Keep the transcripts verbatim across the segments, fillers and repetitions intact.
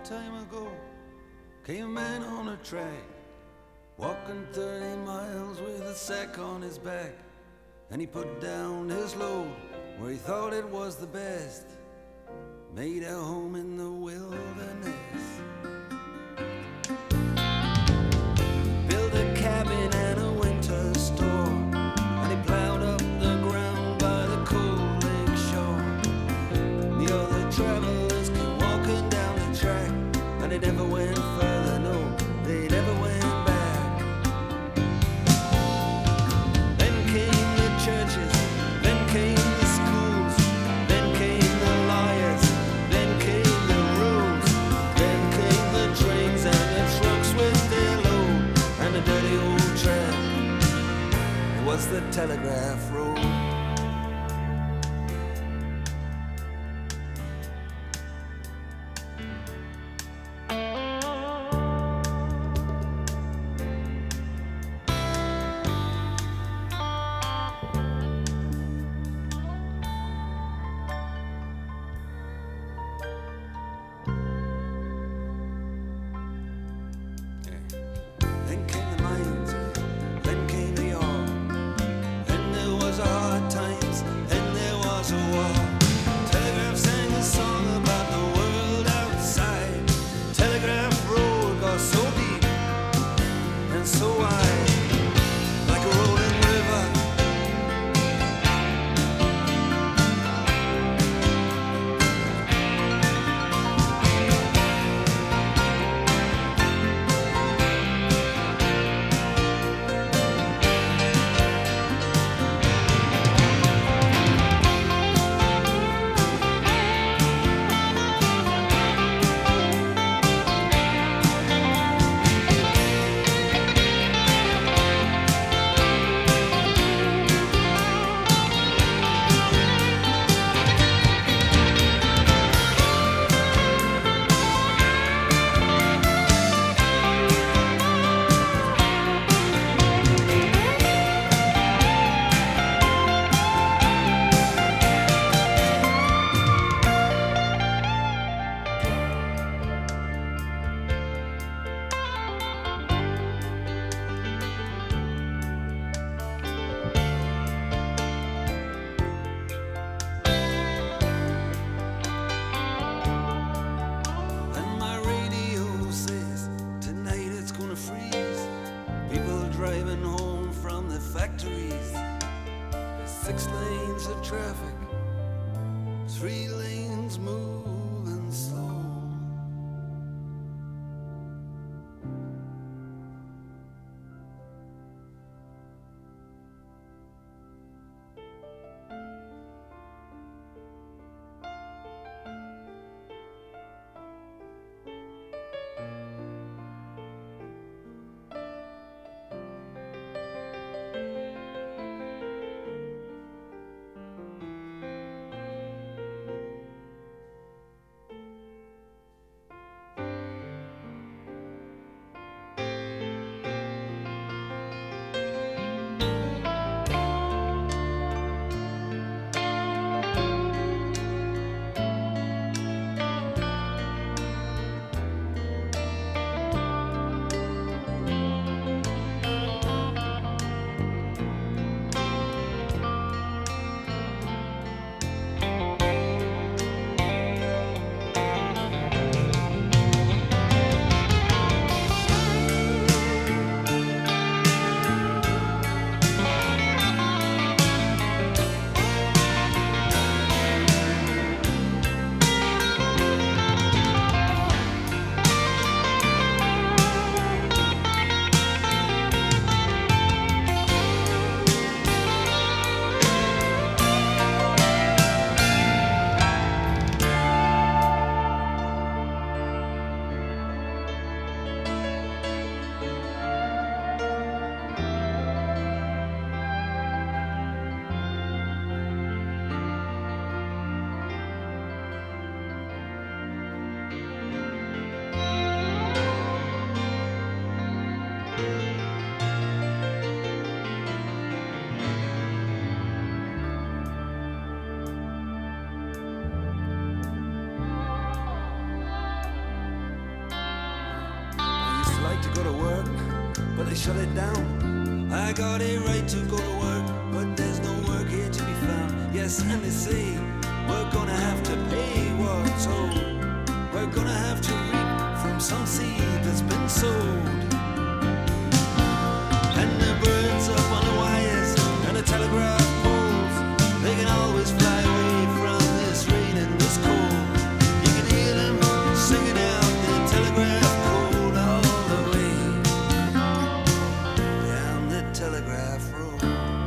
time ago came a man on a track, walking thirty miles with a sack on his back. And he put down his load where he thought it was the best, made a home in the wilderness. Built a cabin and a winter store, and he plowed up the ground by the cold lake shore. The other travelers came walking down the track, and they never went further, no, they never went back. Then came the churches, then came the schools, then came the lawyers, then came the roads, then came the trains and the trucks with their load, and the dirty old track, it was the telegraph road. Then came the mines, then came the ore, then there was hard times, then there was a war. Telegraph sang a song about the world outside. Telegraph road got so deep and so wide, like a rolling river. Driving home from the factories, six lanes of traffic, three lanes moving slow. to go to work, but they shut it down. I got a right to go to work, but there's no work here to be found. Yes, and they say we're gonna have to pay what's owed. We're gonna have to reap from some seed that's been sowed. And the birds up on the wires and the telegraph poles, they can always fly away from this rain and this cold. You can hear them singing out the telegraph code all the way down the telegraph road.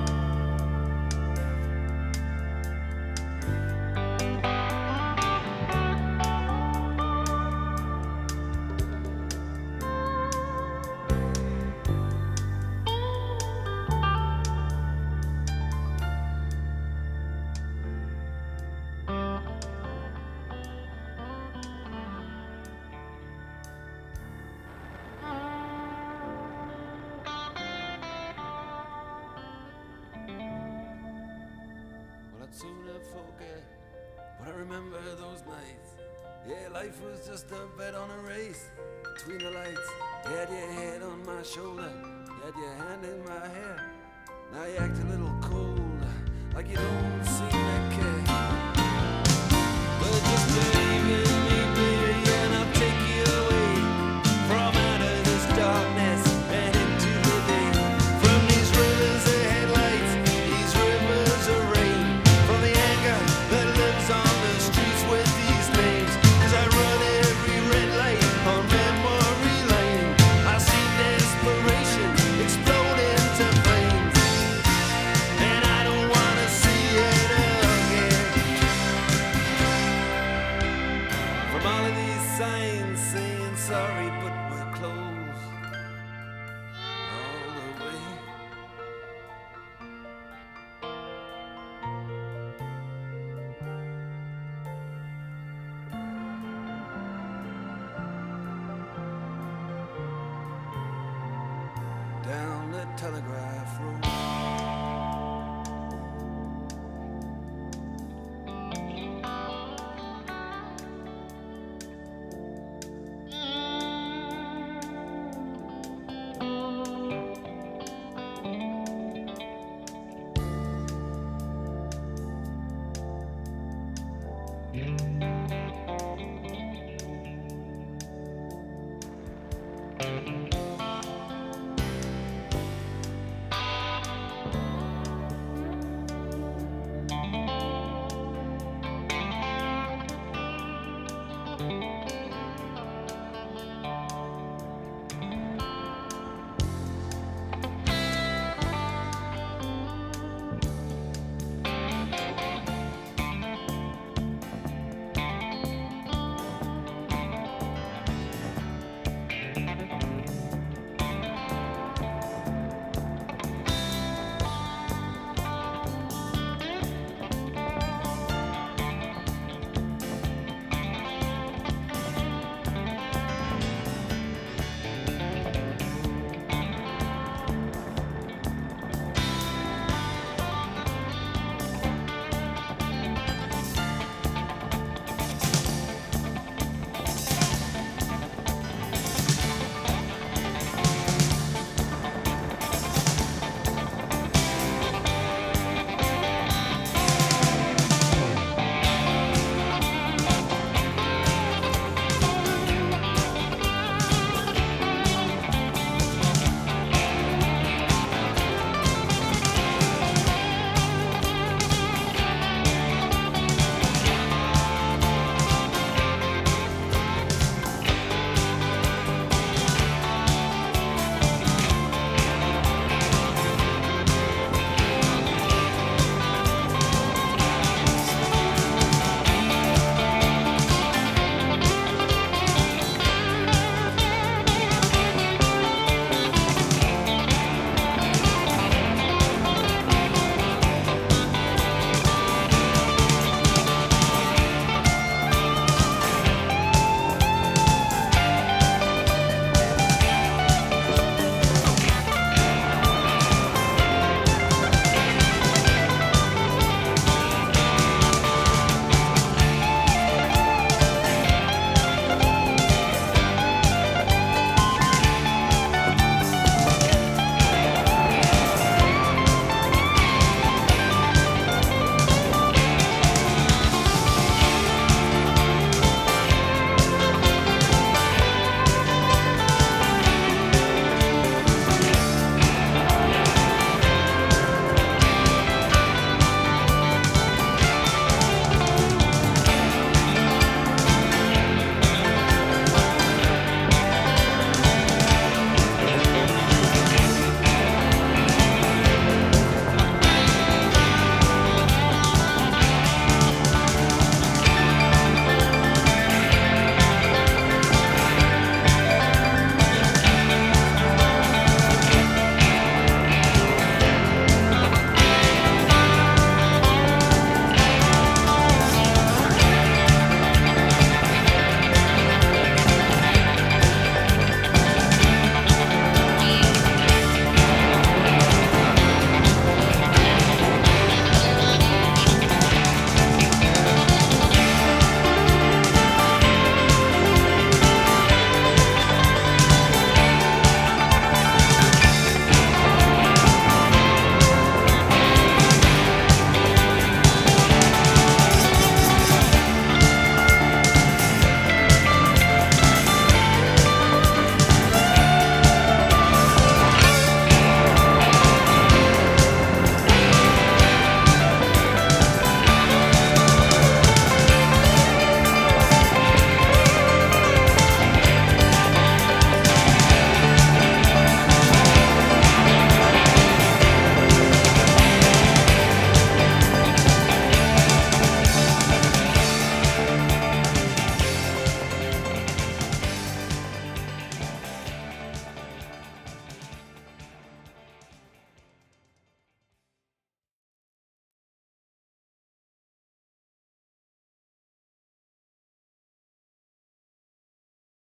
Sooner forget, but I remember those nights. Yeah, life was just a bet on a race between the lights. You had your head on my shoulder, you had your hand in my hair. Now you act a little cold, like you don't seem to care. But just believe in me, baby, and I'll take you away from out of this darkness and into the day. From these rivers of headlights, these rivers of rain, that lives on the streets with these names. Cause I run every red light on memory lane. I see desperation explode into flames, and I don't wanna see it again. From all of these signs saying sorry, but we're closed all the way. Down the telegraph road. Mm-hmm.